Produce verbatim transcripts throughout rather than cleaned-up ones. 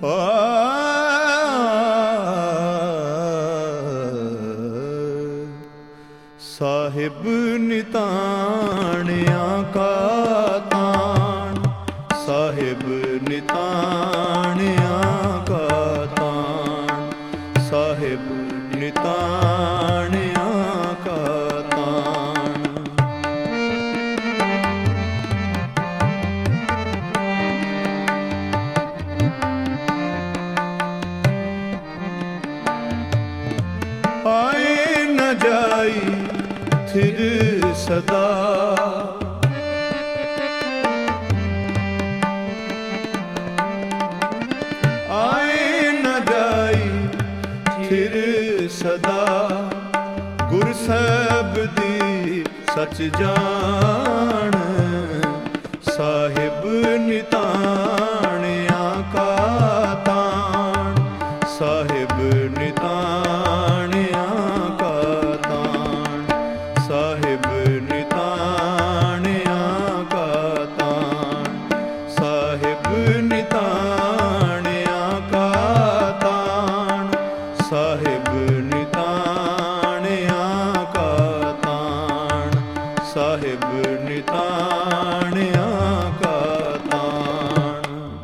ਸਾਹਿਬ ਨਿਤਾਣਿਆਂ ਕਾ ਤਾਣ, ਸਾਹਿਬ ਨਿਤਾਣਿਆਂ ਕਾ ਤਾਣ, ਸਾਹਿਬ ਨਿਤਾਣਿਆਂ ਕਾ ਤਾਣ। ਆਏ ਨ ਜਾਈ ਥਿਰ ਸਦਾ, ਆਏ ਨ ਜਾਈ ਥਿਰ ਸਦਾ, ਗੁਰ ਸਾਹਿਬ ਦੀ ਸਚ ਜਾਣ, ਸਾਹਿਬ ਨਿਤਾਣਿਆਂ ਕਾ ਤਾਣ, ਸਾਹਿਬ ਨਿਤਾਣਿਆਂ ਕਾ ਤਾਣ, ਸਾਹਿਬ ਨਿਤਾਣਿਆਂ ਕਾ ਤਾਣ, ਸਾਹਿਬ ਨਿਤਾਣਿਆਂ ਕਾ ਤਾਣ, ਸਾਹਿਬ ਨਿਤਾਣਿਆਂ ਕਾ ਤਾਣ, ਸਾਹਿਬ ਨਿਤਾਣਿਆਂ ਕਾ ਤਾਣ।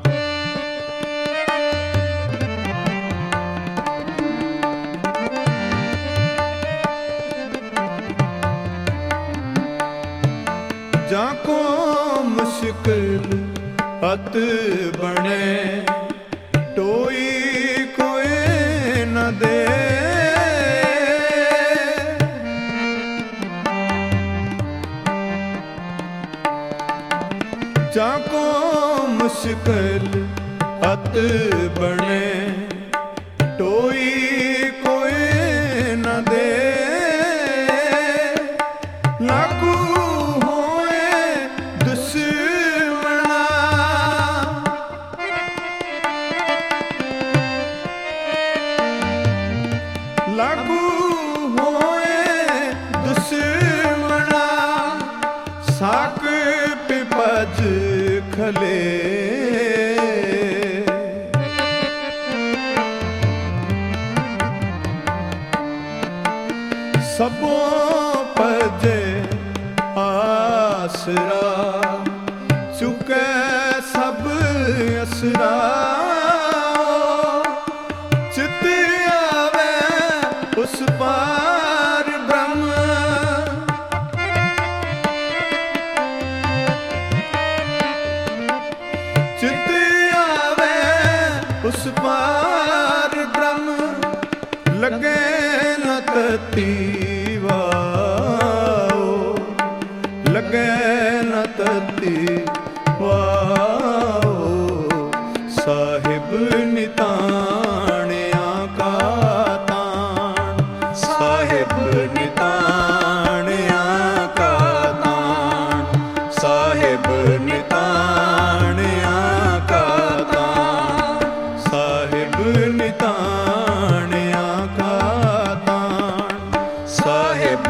ਜਾਂ ਕੋ ਮੁਸ਼ਕਿਲ ਅਤ ਬਣੇ, ਟੋਈ ਕੋਈ ਨ ਦੇ, ਜਾਂ ਕੋ ਮੁਸ਼ਕਿਲ ਅਤ ਬਣੇ, ਟੋਈ ਕੋਈ ਨ ਦੇ, ਲਾਗੂ ਹੋਏ ਦੁਸ਼ਮਣਾ, ਲਾਗੂ ਹੋਏ ਦੁਸ਼ਮਣਾ, ਸਾਕ ਪਿਪਜ ਖਲੇ, ਸਭੋ ਭਜੇ ਆਸਰਾ, ਚੁਕੈ ਸਭ ਅਸਰਾ, ਚਿਤ ਆਵੇ ਉਸ ਪਾਰ ਬ੍ਰਹਮ, ਚਿਤ ਆਵੇ ਉਸ ਪਾਰ ਬ੍ਰਹਮ, ਲੱਗੇ ਨ ਤਤੀ ਵਾਓ, ਲੱਗੇ ਨ ਤਤੀ ਵਾਓ, ਸਾਹਿਬ ਨਿਤਾਣਿਆਂ ਕਾ ਤਾਣ, ਸਾਹਿਬ ਨਿਤਾਣਿਆਂ ਕਾ ਤਾਣ, ਸਾਹਿਬ ਨਿਤਾਣਿਆਂ ਕਾ ਤਾਣ, ਸਾਹਿਬ ਨਿਤਾਣਿਆਂ ਕਾ ਤਾਣ, ਸਾਹਿਬ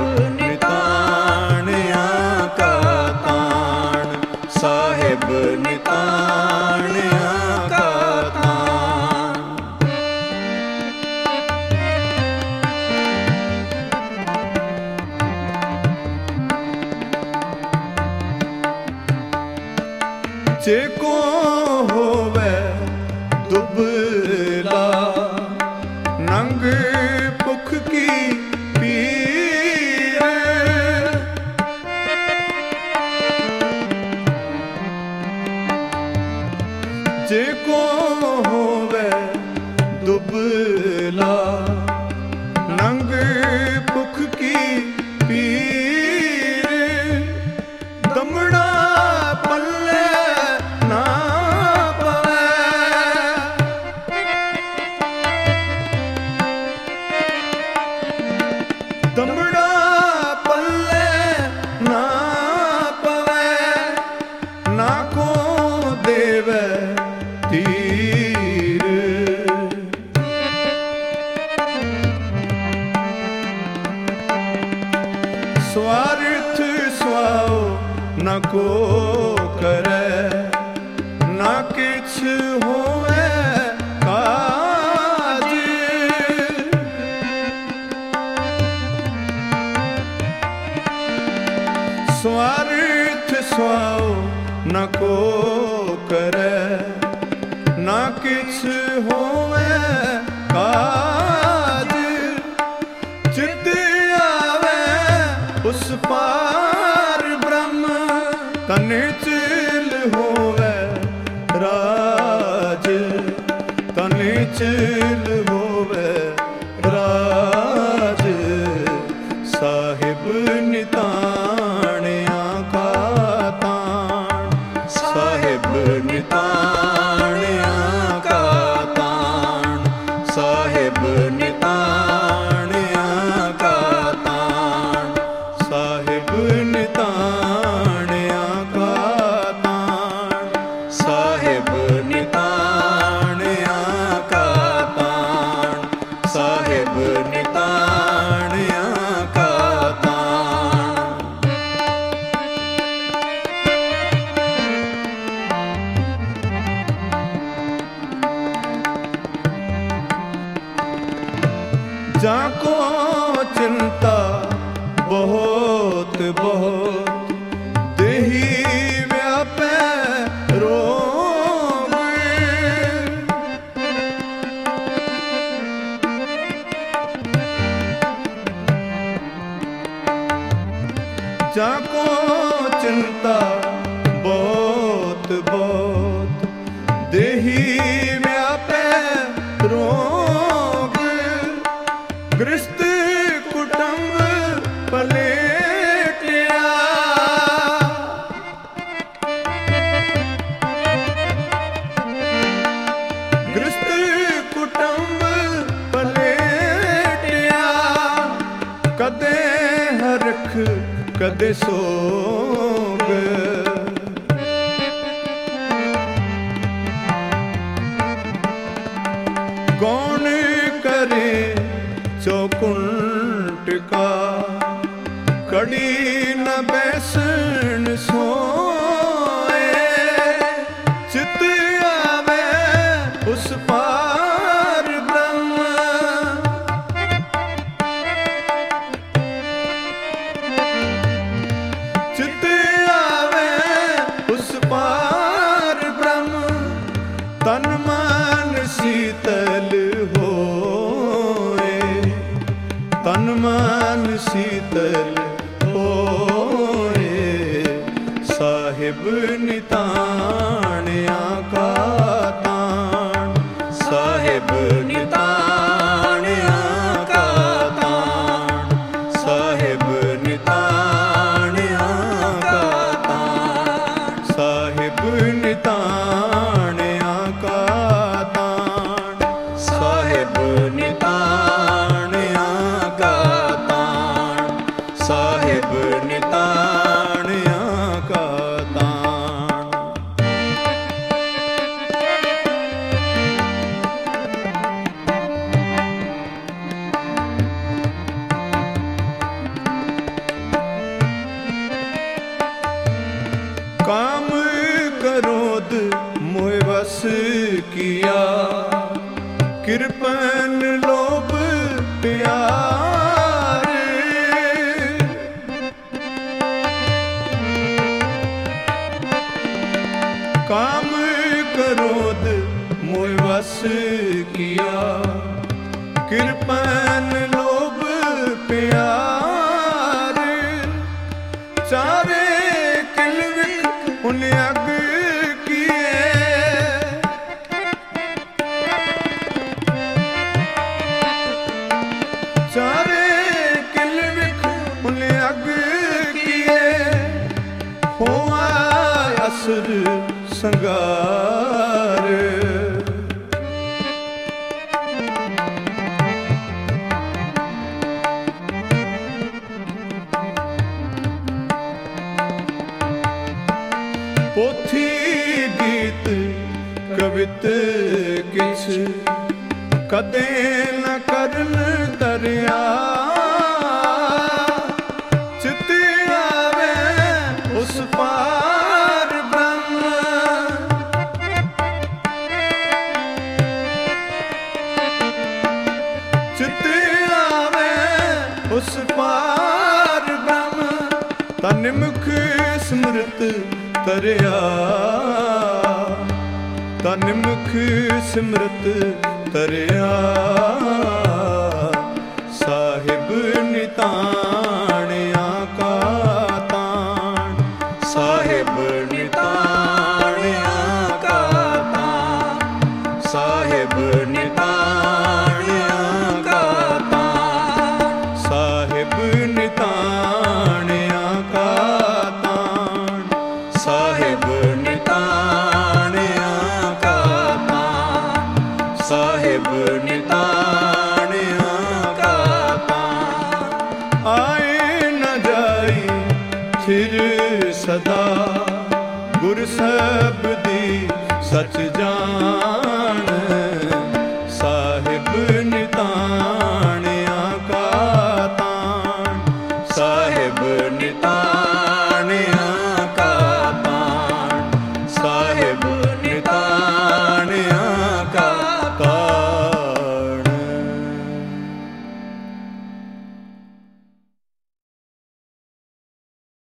ਨਿਤਾਣਿਆਂ ਕਾ ਤਾਣ, ਸਾਹਿਬ ਨਿਤਾਣਿਆਂ ਕਾ ਤਾਣ। ਜੇ ਕੋ ਹੋਵੇ ਦੁਬਲਾ, ਨੰਗ ਭੁਖ ਕੀ ਪੀਰ, ਜੇ ਕੋ ਹੋਵੇ ਦੁਬਲਾ, ਨੰਗ ਭੁਖ ਕੀ ਪੀਰ, ਦਮੜਾ ਪੱਲੇ ਨਾ ਪਵੇ, ਦਮੜਾ ਪੱਲੇ ਨਾ ਪਵੇ, ਨਾ ਕੋ ਦੇਵੇ ਤੀਰ, ਸਵਾਰਥ ਸੁਆਓ ਨ ਕੋ ਕਰੇ, ਨਾ ਕਿਛ ਹੋਵੇ ਸੁਆਓ ਨਾ ਕੋ ਕਰੈ, ਨਾ ਕਿਛ ਹੋਵੇ ਕਾਜ, ਚਿਤ ਆਵੇ ਉਸ ਪਾਰ ਬ੍ਰਹਮ, ਤਨ ਚਿਲ ਹੋਵੇ ਰਾਜ, ਤਨ ਚਿਲ ਹੋਵੇ ਰਾਜ, ਸਾਹਿਬ ਨਿਤਾਣਿਆ ਕਾ ਤਾਣ, ਸਾਹਿਬ ਨਿਤਾਣਿਆ ਕਾ ਤਾਣ, ਸਾਹਿਬ ਨਿਤਾਣਿਆ ਕਾ ਤਾਣ, ਸਾਹਿਬ ਨਿਤਾਣਿਆ ਕਾ ਤਾਣ, ਸਾਹਿਬ ਨਿਤਾਣਿਆ ਕਾ ਤਾਣ, ਸਾਹਿਬ ਨਿਤਾਣਿਆ ਕਾ ਤਾਣ। जाको चिंता बहुत बहुत, देही व्यापै रोग, जाको चिंता बहुत बहुत, देही व्यापै रोग, गृहस्थ कुटुंब पलेटिया, गृहस्थ कुटुंब पलेटिया, कदे हरख कदे सोग, कौन करे चौकुंट का, कड़ी न बैसन सोए, चित आवे उस पार ब्रह्म, चित आवे उस पार ब्रह्म, तन मन शीतल होए, तन मन शीतल होए, साहिब निताणिया का ताण, साहिब निताणिया का ताण, साहिब निताणिया का ताण, साहिब निताणिया का ताण, साहिब निताणिया का ताण, साहिब निताणिया का ताण। काम क्रोध मोह वश किया, कृपन लोभ प्यार, काम क्रोध मोह वश किया, कृपन लोभ प्यार, चारे किलविख उन अग किए, चारे किलविख उन अग किए, होआ असुर संगार, पोथी गीत कवित किछ, कदे न करन दरिया, चित आवे उस पार ब्रह्म, चित आवे उस पार ब्रह्म, तन मुख स्मृत ਤਰਿਆ, ਤਨ ਮੁਖ ਸਿਮਰਤ ਤਰਿਆ, ਸਾਹਿਬ ਨਿਤਾਣਿਆ ਕਾ ਤਾਣ, ਸਾਹਿਬ ਨਿਤਾਣਿਆ ਕਾ ਤਾਣ, ਸਾਹਿਬ ਨਿਤਾਣਿਆ ਕਾ ਤਾਣ, ਸਾਹਿਬ ਨਿਤਾਣਿਆ ਕਾ ਤਾਣ, ਸਾਹਿਬ ਨਿਤਾਣਿਆ ਕਾ ਤਾਣ, ਸਾਹਿਬ ਨਿਤਾਣਿਆ ਕਾ ਤਾਣ। ਆਏ ਨ ਜਾਈ ਥਿਰ ਸਦਾ, ਗੁਰ ਸਬਦੀ ਸਚ ਜਾਣ, ਸਾਹਿਬ ਨਿਤਾਣਿਆ